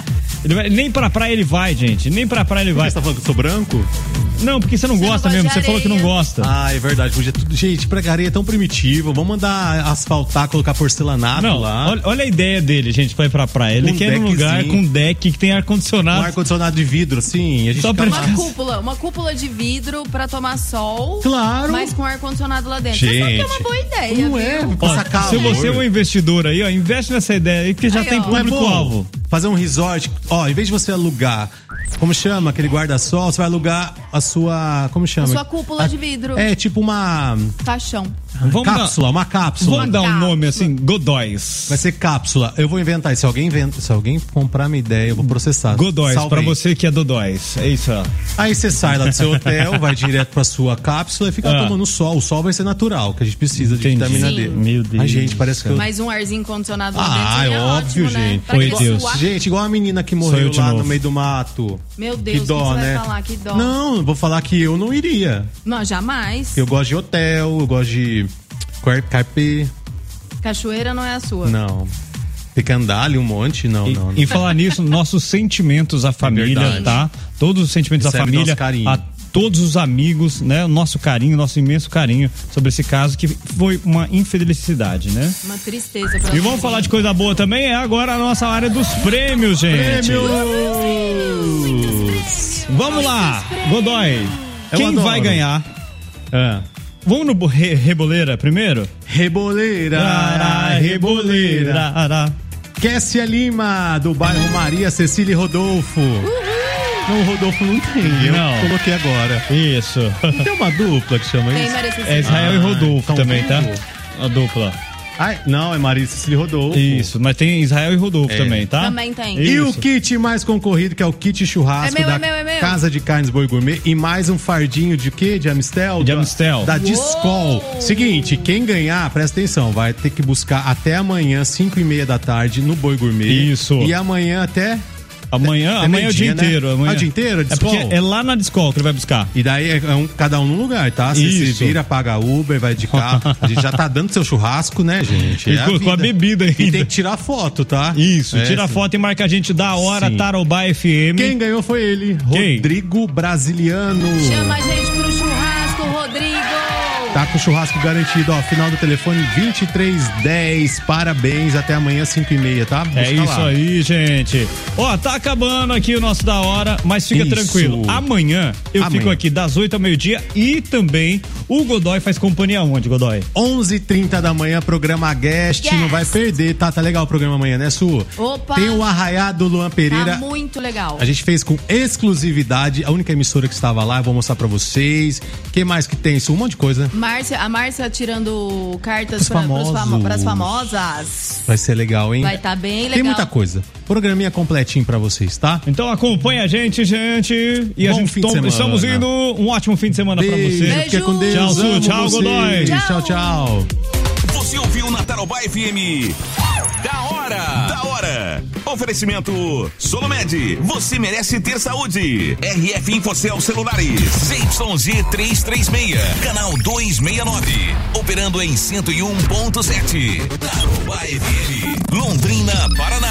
Nem pra praia ele vai, gente. Nem pra praia ele vai. Você tá falando que eu sou branco? Não, porque você não gosta mesmo. Você falou que não gosta. Ah, é verdade. Podia tudo. Gente, pra areia é tão primitivo. Vamos mandar asfaltar, colocar porcelanato lá. Olha a ideia dele, gente, pra ir pra praia. Ele quer um lugar com deck que tem ar-condicionado. Um ar-condicionado de vidro, assim. A gente uma cúpula de vidro pra tomar sol. Claro. Mas com ar-condicionado lá dentro. Gente, você sabe que é uma boa ideia. Não é? Se você é um investidor aí, investe nessa ideia aí, porque já tem público-alvo. Fazer um resort, em vez de você alugar, como chama, aquele guarda-sol, você vai alugar a sua, como chama? A sua cúpula de vidro. É, tipo uma... Caixão. Uma cápsula. Vamos dar um nome assim, Godóis. Vai ser cápsula. Eu vou inventar isso. Se alguém comprar minha ideia, eu vou processar. Godóis, pra você que é Dodóis. É isso, ó. Aí você sai lá do seu hotel, vai direto pra sua cápsula e fica tomando sol. O sol vai ser natural, que a gente precisa de vitamina D. Meu Deus. Ai, gente, parece que mais um arzinho condicionado lá dentro. É óbvio, ótimo, gente. Né? Oi, Deus. Gente, igual a menina que morreu lá no meio do mato. Meu Deus, que dó, você né? vai falar? Que dó. Não, vou falar que eu não iria. Não, jamais. Eu gosto de hotel, eu gosto de carpê. Cachoeira não é a sua. Não. Tem que andar ali um monte, não. E falar nisso, nossos sentimentos à família, tá? Todos os sentimentos à família, a todos os amigos, né? O nosso carinho, nosso imenso carinho sobre esse caso que foi uma infelicidade, né? Uma tristeza pra E vamos falar de coisa boa também, é agora a nossa área dos prêmios, gente. Vamos lá, Godoy. Quem vai ganhar? Vamos no Reboleira primeiro? Reboleira. Kessia Lima, do bairro Maria Cecília e Rodolfo. Não, o Rodolfo não tem. Eu coloquei agora. Isso. Não tem uma dupla que chama isso? É Israel e Rodolfo também, tá? A dupla. Não, é Maria Cecília e Rodolfo. Isso, mas tem Israel e Rodolfo também, tá? Também tem. E o kit mais concorrido, que é o kit churrasco da Casa de Carnes Boi Gourmet. E mais um fardinho de quê? De Amistel? De Amistel. Da Discol. Seguinte, quem ganhar, presta atenção, vai ter que buscar até amanhã, 5:30 da tarde, no Boi Gourmet. Isso. E amanhã até... Amanhã é o dia inteiro. Amanhã. O dia inteiro? É porque é lá na Discol que ele vai buscar. E daí cada um num lugar, tá? Você se vira, paga Uber, vai de carro. A gente já tá dando seu churrasco, né, gente? Com a bebida ainda. E tem que tirar foto, tá? Isso, tira foto e marca a gente da hora, Tarobá FM. Quem ganhou foi ele, Rodrigo Brasiliano. Chama a gente pro churrasco, Rodrigo! Tá com o churrasco garantido, ó. Final do telefone 2310. Parabéns, até amanhã 5h30, tá? É isso aí, gente. Ó, tá acabando aqui o nosso Da Hora, mas fica tranquilo. Amanhã eu fico aqui das 8 ao meio-dia e também o Godoy faz companhia onde, Godoy? 11h30 da manhã, programa Guest. Não vai perder, tá? Tá legal o programa amanhã, né, Su? Opa! Tem o Arraiá do Luan Pereira. Tá muito legal. A gente fez com exclusividade, a única emissora que estava lá, eu vou mostrar pra vocês. O que mais que tem, Su? Um monte de coisa. A Márcia tirando cartas para as famosas. Vai ser legal, hein? Vai estar bem legal. Tem muita coisa. Programinha completinho pra vocês, tá? Então acompanha a gente, gente. E Bom a gente fim de semana. Estamos indo. Um ótimo fim de semana pra você. Beijo. Fica com Deus. Tchau, Su. Tchau, vocês. Godoy. Tchau, tchau. Você ouviu na Tarobá FM. Da hora. Oferecimento Solomed. Você merece ter saúde. RF Infocel Celulares. ZYG 336. Canal 269. Operando em 101.7. Tarobá FM. Londrina, Paraná.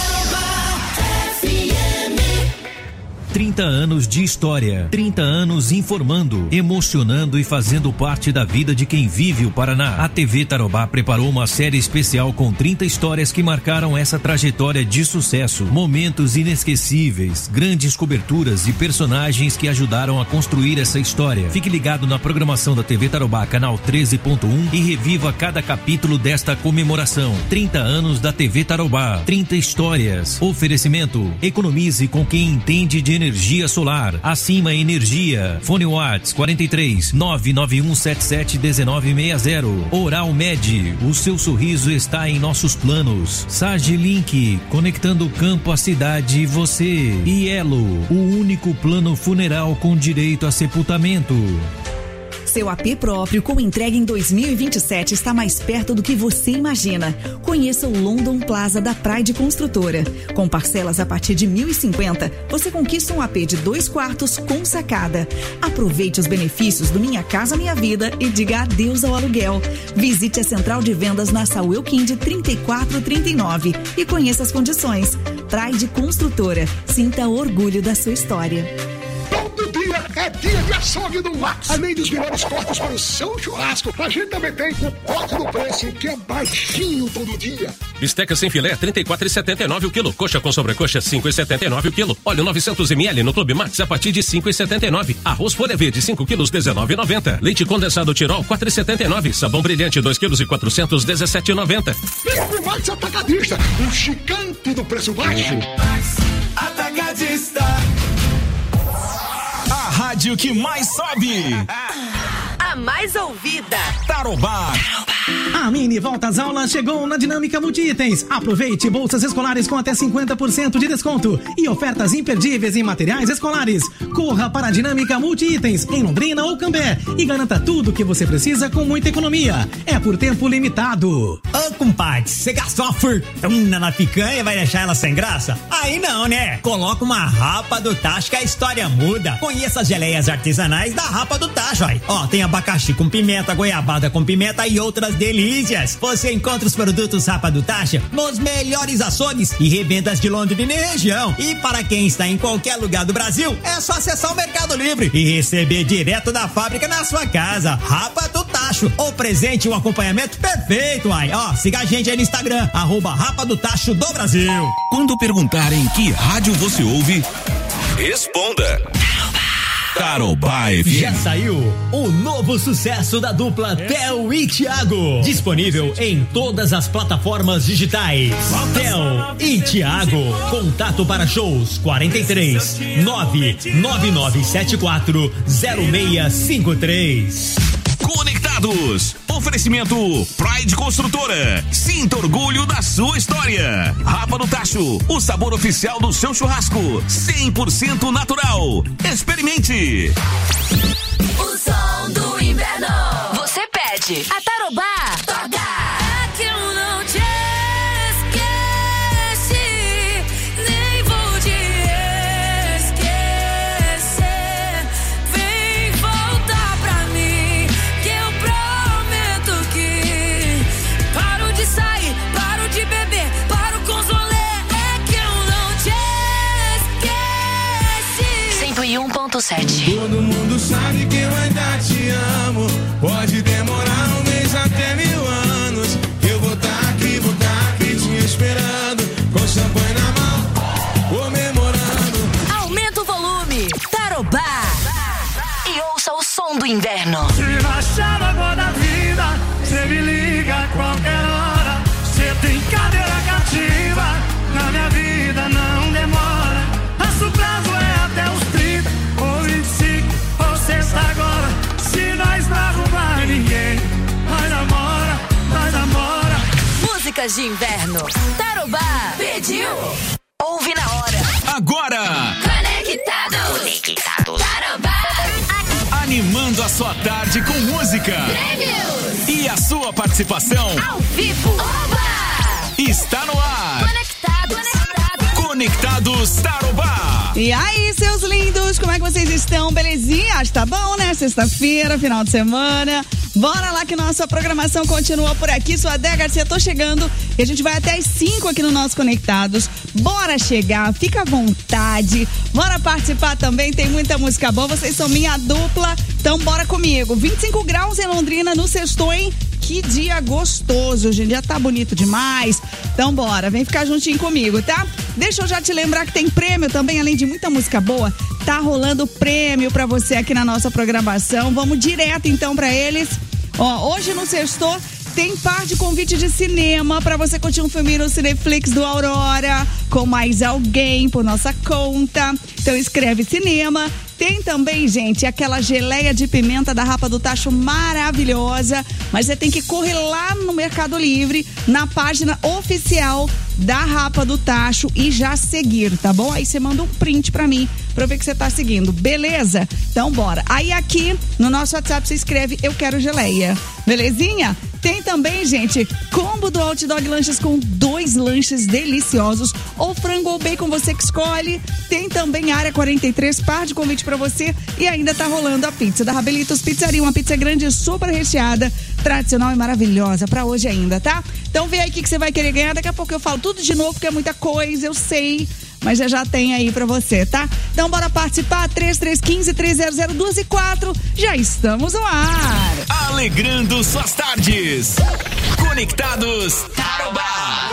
30 anos de história, 30 anos informando, emocionando e fazendo parte da vida de quem vive o Paraná. A TV Tarobá preparou uma série especial com 30 histórias que marcaram essa trajetória de sucesso. Momentos inesquecíveis, grandes coberturas e personagens que ajudaram a construir essa história. Fique ligado na programação da TV Tarobá, canal 13.1 e reviva cada capítulo desta comemoração. 30 anos da TV Tarobá, 30 histórias. Oferecimento: economize com quem entende de energia solar. Acima Energia. Fone Whats 43 99177 1960. Oral Med. O seu sorriso está em nossos planos. Sagilink. Conectando o campo à cidade e você. E Elo. O único plano funeral com direito a sepultamento. Seu AP próprio com entrega em 2027 está mais perto do que você imagina. Conheça o London Plaza da Pride Construtora. Com parcelas a partir de 1.050, você conquista um AP de 2 quartos com sacada. Aproveite os benefícios do Minha Casa Minha Vida e diga adeus ao aluguel. Visite a central de vendas na Saúl Quinde 3439 e conheça as condições. Pride Construtora. Sinta orgulho da sua história. Todo dia é dia de açougue do Max. Além dos melhores cortes para o seu churrasco, a gente também tem o corte do preço, que é baixinho todo dia. Bisteca sem filé, 34,79 o quilo. Coxa com sobrecoxa, 5,79 o quilo. Óleo 900 ml no Clube Max a partir de 5,79. Arroz folha verde, 5 quilos, 19,90. Leite condensado Tirol, 4,79. Sabão brilhante, 2 quilos e 400, 17,90. Clube Max Atacadista, um gigante do preço baixo. Atacadista. A rádio que mais sobe. A mais ouvida. Tarobá. A mini volta às aulas chegou na Dinâmica Multiitens. Aproveite bolsas escolares com até 50% de desconto e ofertas imperdíveis em materiais escolares. Corra para a Dinâmica Multiitens em Londrina ou Cambé e garanta tudo o que você precisa com muita economia. É por tempo limitado. Ô, compadre, você gastou uma fortuna na picanha e vai deixar ela sem graça? Aí não, né? Coloca uma Rapa do Tacho que a história muda. Conheça as geleias artesanais da Rapa do Tacho, aí. Ó, tem abacaxi com pimenta, goiabada com pimenta e outras delícias. Você encontra os produtos Rapa do Tacho nos melhores açougues e revendas de Londrina e região. E para quem está em qualquer lugar do Brasil, é só acessar o Mercado Livre e receber direto da fábrica na sua casa. Rapa do Tacho, o presente e o acompanhamento perfeito, ai. Ó, siga a gente aí no Instagram, @Rapa do Tacho do Brasil. Quando perguntarem que rádio você ouve, responda. Tarobá FM. Já saiu o novo sucesso da dupla Theo e Thiago. Disponível em todas as plataformas digitais. Theo e Thiago. Contato para shows 43 99974 0653. Conectados. Oferecimento Pride Construtora. Sinta orgulho da sua história. Rapa do Tacho, o sabor oficial do seu churrasco. 100% natural. Experimente. O som do inverno. Você pede. A Tarobá toca. É que eu não te esqueci, nem vou te esquecer. Vem voltar pra mim, que eu prometo que paro de sair, paro de beber, paro com os rolê. É que eu não te esqueci. 101.7. Todo mundo sabe que eu ainda te amo. Pode ter do inverno. Se na chave da vida, você me liga a qualquer hora. Você tem cadeira cativa, na minha vida não demora. Nosso prazo é até os 30 ou 25 ou sexta agora. Se nós não arrumar ninguém, nós namora, nós namora. Músicas de inverno. Tarobá pediu. Ouve na hora. Agora. Conectados. Tarobá. Animando a sua tarde com música. Prêmios. E a sua participação. Ao vivo. Oba. Está no ar. Conectados Tarobá. E aí, seus lindos, como é que vocês estão? Belezinha? Tá bom, né? Sexta-feira, final de semana. Bora lá que nossa programação continua por aqui. Sou a Dé Garcia, tô chegando e a gente vai até as 5 aqui no nosso Conectados. Bora chegar, fica à vontade. Bora participar também, tem muita música boa. Vocês são minha dupla, então bora comigo. 25 graus em Londrina no sexto, hein? Que dia gostoso, hoje em dia tá bonito demais. Então bora, vem ficar juntinho comigo, tá? Deixa eu já te lembrar que tem prêmio também, além de muita música boa, tá rolando prêmio pra você aqui na nossa programação. Vamos direto então pra eles. Ó, hoje no Sextou tem par de convite de cinema pra você curtir um filme no Cineflix do Aurora com mais alguém por nossa conta. Então escreve cinema. Tem também, gente, aquela geleia de pimenta da Rapa do Tacho maravilhosa, mas você tem que correr lá no Mercado Livre, na página oficial da Rapa do Tacho e já seguir, tá bom? Aí você manda um print pra mim, pra eu ver que você tá seguindo, beleza? Então bora. Aí aqui no nosso WhatsApp você escreve eu quero geleia, belezinha? Tem também, gente, combo do Outdog Lanches com 2 lanches deliciosos, ou frango ou bacon, você que escolhe. Tem também área 43, par de convite pra você, e ainda tá rolando a pizza da Rabelitos Pizzaria, uma pizza grande super recheada, tradicional e maravilhosa pra hoje ainda, tá? Então vê aí o que você vai querer ganhar, daqui a pouco eu falo tudo de novo, porque é muita coisa, eu sei, mas já tem aí pra você, tá? Então bora participar, 3315-300-1204, já estamos no ar. Alegrando suas tardes. Conectados Tarobá.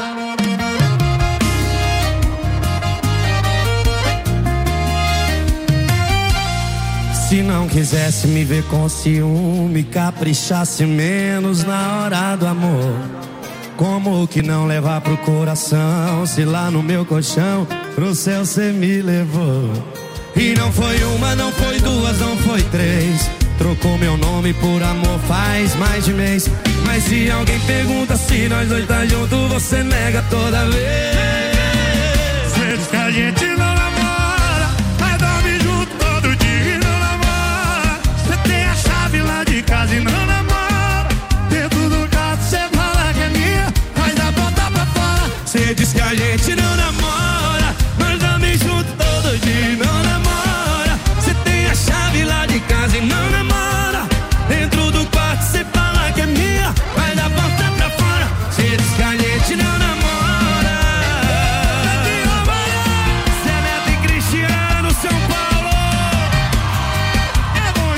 Se não quisesse me ver com ciúme, caprichasse menos na hora do amor. Como que não levar pro coração, se lá no meu colchão pro céu cê me levou. E não foi uma, não foi duas, não foi 3. Trocou meu nome por amor faz mais de mês. Mas se alguém pergunta se nós dois tá junto, você nega toda vez. Cê diz que a gente não namora, mas dorme junto todo dia e não namora. Cê tem a chave lá de casa e não namora. Dentro do quarto cê fala que é minha, mas dá ponta pra fora. Cê diz que a gente não namora, mas dorme junto todo dia e não namora. Cê tem a chave lá de casa e não namora. Dentro do quarto cê fala que é minha, mas dá ponta pra fora. Cê diz que a gente não namora. Zé Neto e Cristiano, São Paulo. É bom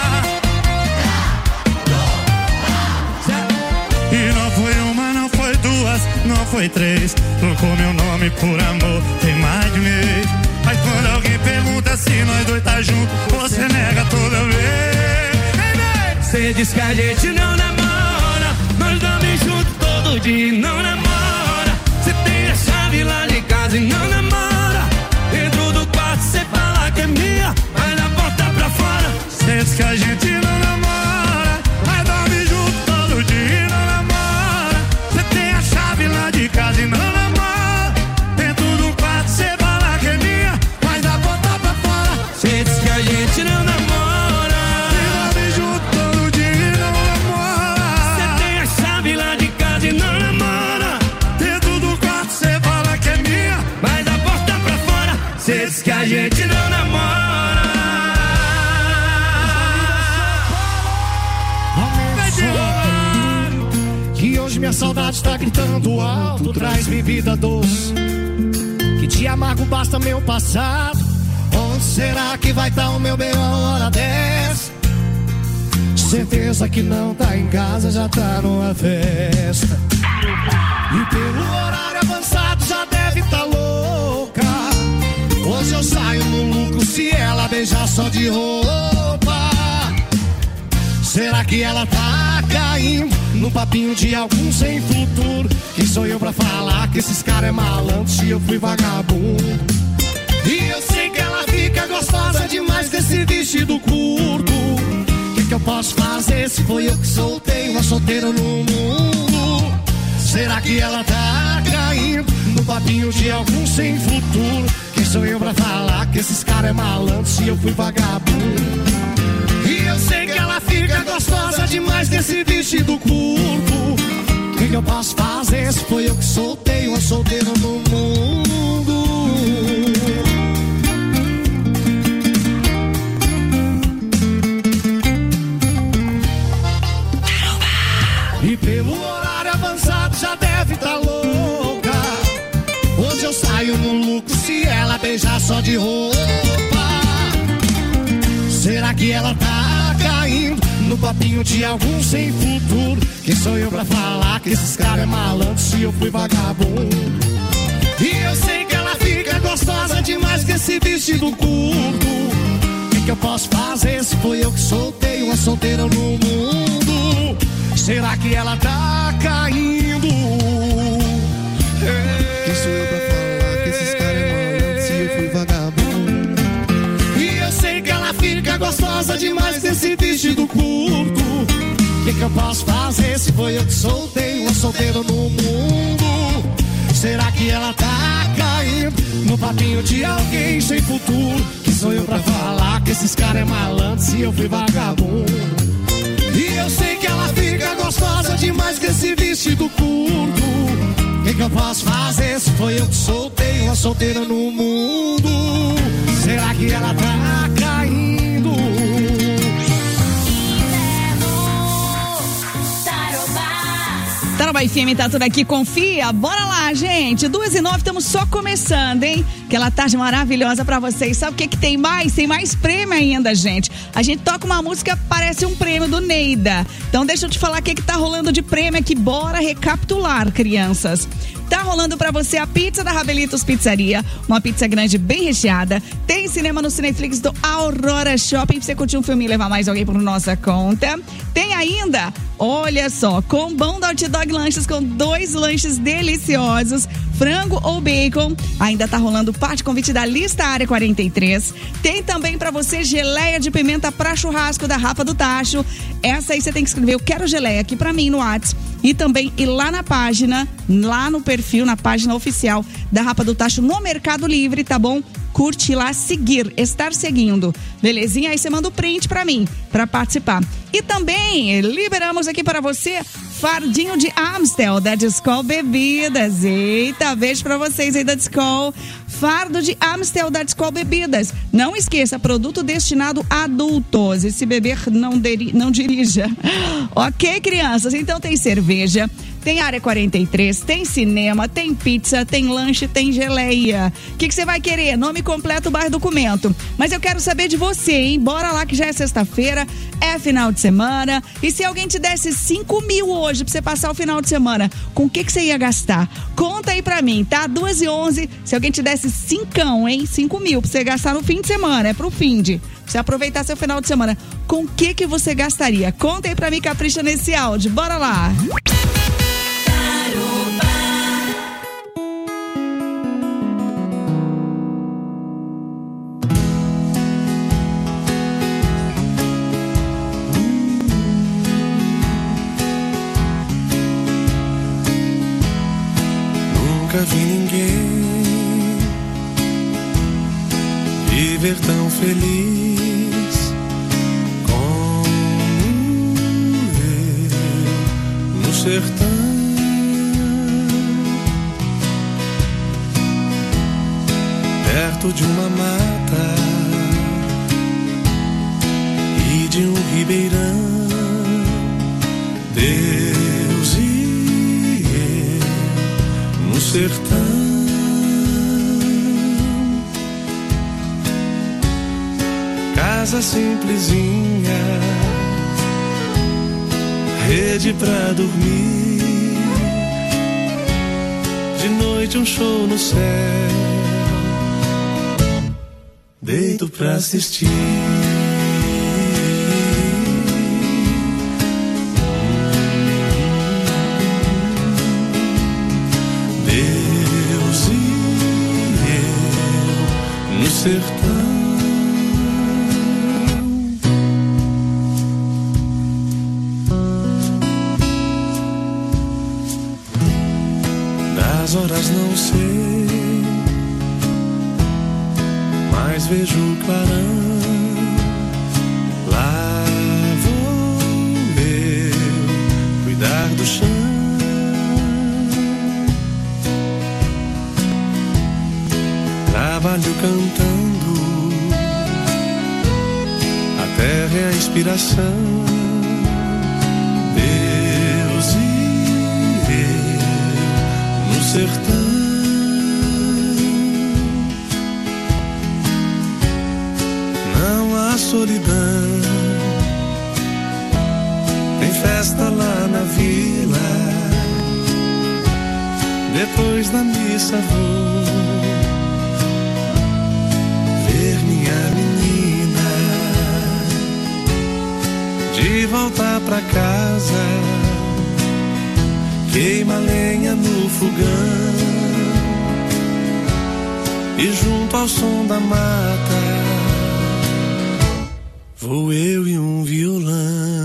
demais. E não foi uma, não foi duas, não foi 3. Trocou meu nome por amor, tem mais de mês. Mas quando alguém pergunta se nós dois tá junto, você nega toda vez. Cê diz que a gente não namora, nós dormimos junto todo dia e não namora. Cê tem a chave lá de casa e não namora. Dentro do quarto cê fala que é minha, mas na porta pra fora. Cê diz que a gente não namora, mas dorme junto todo dia e não namora. Cê tem a chave lá de casa e não namora. Dentro do quarto cê fala que é minha, mas na porta pra fora. Cê diz que a gente não namora. Cê diz que a gente não namora. Que hoje minha saudade tá gritando alto, traz-me vida doce. Que de amargo basta meu passado. Onde será que vai estar o meu bem a hora dessa? Certeza que não tá em casa, já tá numa festa. E pelo horário avançado já deve tá louca. Hoje eu saio no lucro se ela beijar só de roupa. Será que ela tá caindo no papinho de algum sem futuro? Quem sou eu pra falar que esses caras é malandro se eu fui vagabundo? E eu sei que ela fica gostosa demais desse vestido curto. Que eu posso fazer se foi eu que soltei uma solteira no mundo? Será que ela tá caindo no papinho de algum sem futuro? Quem sou eu pra falar que esses caras é malandro se eu fui vagabundo? E eu sei que ela fica gostosa demais desse vestido curto. Que eu posso fazer se foi eu que soltei uma solteira no mundo? E pelo horário avançado já deve tá louca. Hoje eu saio no lucro se ela beijar só de roupa. Será que ela tá caindo no papinho de algum sem futuro? Quem sou eu pra falar que esses caras é malandro se eu fui vagabundo? E eu sei que ela fica gostosa demais com esse vestido curto. O que eu posso fazer se foi eu que soltei uma solteira no mundo? Será que ela tá caindo? Quem sou eu pra falar que esses caras é malandro se eu fui vagabundo? E eu sei que ela fica gostosa demais desse vestido curto. O que eu posso fazer se foi eu que soltei uma solteira no mundo? Será que ela tá caindo no papinho de alguém sem futuro? Que sou eu pra falar que esses caras é malandro se eu fui vagabundo? E eu sei que ela fica gostosa demais com esse vestido curto. O que eu posso fazer se foi eu que soltei uma solteira no mundo? Será que ela tá caindo? Tarobá FM tá tudo aqui, confia. Bora lá, gente. 2h09, estamos só começando, hein? Aquela tarde maravilhosa pra vocês. Sabe o que tem mais? Tem mais prêmio ainda, gente. A gente toca uma música, parece um prêmio do Neida. Então deixa eu te falar o que tá rolando de prêmio aqui. Bora recapitular, crianças. Tá rolando pra você a pizza da Rabelitos Pizzaria, uma pizza grande bem recheada. Tem cinema no Cineflix do Aurora Shopping pra você curtir um filme e levar mais alguém por nossa conta. Tem ainda, olha só, combão da Hot Dog Lanches com 2 lanches deliciosos, frango ou bacon. Ainda tá rolando parte convite da lista Área 43. Tem também pra você geleia de pimenta pra churrasco da Rafa do Tacho. Essa aí você tem que escrever eu quero geleia aqui pra mim no WhatsApp. E também ir lá na página, lá no perfil, na página oficial da Rafa do Tacho no Mercado Livre, tá bom? Curte lá, seguir, estar seguindo. Belezinha? Aí você manda o print pra mim, pra participar. E também liberamos aqui para você fardinho de Amstel da Skol Bebidas. Eita, beijo pra vocês aí da Skol. Fardo de Amstel da Skol Bebidas. Não esqueça, produto destinado a adultos. E se beber, não dirija. Ok, crianças? Então tem cerveja, tem Área 43, tem cinema, tem pizza, tem lanche, tem geleia. O que você vai querer? Nome completo, bairro, documento. Mas eu quero saber de você, hein? Bora lá que já é sexta-feira, é final de semana. E se alguém te desse 5 mil hoje pra você passar o final de semana, com o que você ia gastar? Conta aí pra mim, tá? 2h11, se alguém te desse 5, hein? 5 mil pra você gastar no fim de semana, é pro fim de... Pra você aproveitar seu final de semana. Com o que você gastaria? Conta aí pra mim, capricha nesse áudio. Bora lá! Nunca vi ninguém viver tão feliz como eu no sertão. Perto de uma mata e de um ribeirão, Deus e eu no sertão. Casa simplesinha, rede pra dormir, de noite um show no céu, deito pra assistir. no sertão. Das horas não sei, mas vejo o clarão. Lá vou eu cuidar do chão. Trabalho cantando, a terra é a inspiração. Deus e eu no sertão. Não há solidão, tem festa lá na vila. Depois da missa vou ver minha menina. De volta pra casa, queima a lenha no fogão. E junto ao som da mata, vou eu e um violão.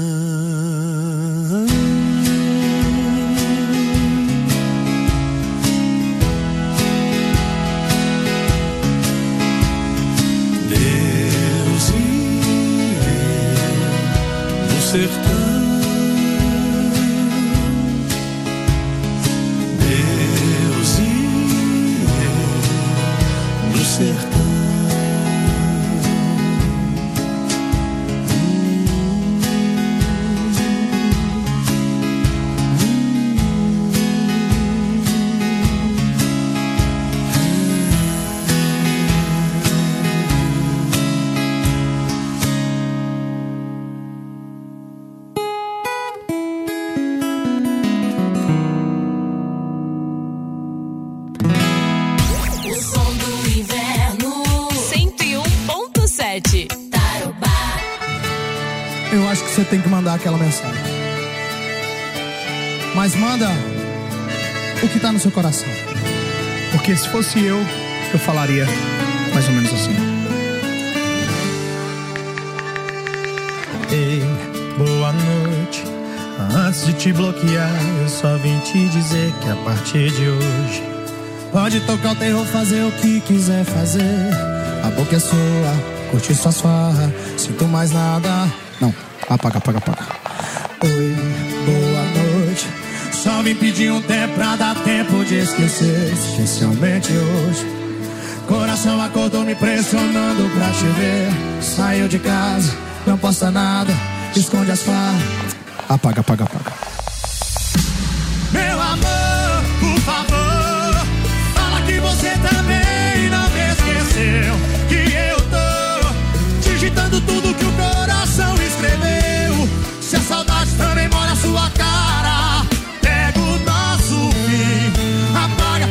Deus e eu no sertão. Deus e eu no sertão. O som do inverno. 101.7 Tarobá. Eu acho que você tem que mandar aquela mensagem. Mas manda o que tá no seu coração. Porque se fosse eu falaria mais ou menos assim. Ei, boa noite. Antes de te bloquear, eu só vim te dizer que a partir de hoje pode tocar o terror, fazer o que quiser fazer. A boca é sua, curte suas farras. Sinto mais nada. Não, apaga. Oi, boa noite. Só vim pedir um tempo pra dar tempo de esquecer. Especialmente hoje. Coração acordou me pressionando pra te ver. Saiu de casa, não posta nada, esconde as farras. Apaga. Meu amor, por favor, fala que você também não me esqueceu. Que eu tô digitando tudo que o coração escreveu. Se a saudade também mora na sua cara, pega o nosso fim. Apaga.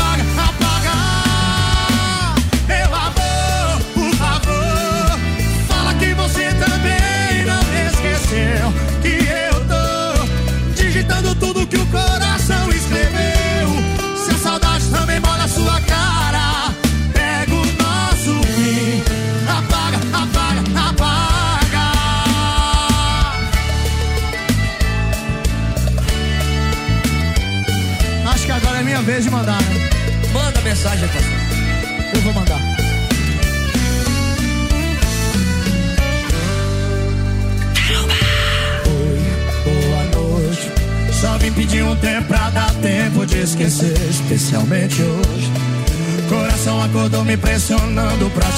Meu amor, por favor, fala que você também não me esqueceu. Que eu tô digitando tudo que o coração escreveu. Se a saudade também mora na sua cara, pega o nosso fim. Apaga. Acho que agora é minha vez de mandar, né? Manda mensagem, pastor. Eu vou mandar. Só vim pedir um tempo pra dar tempo de esquecer. Especialmente hoje. Coração acordou me pressionando pra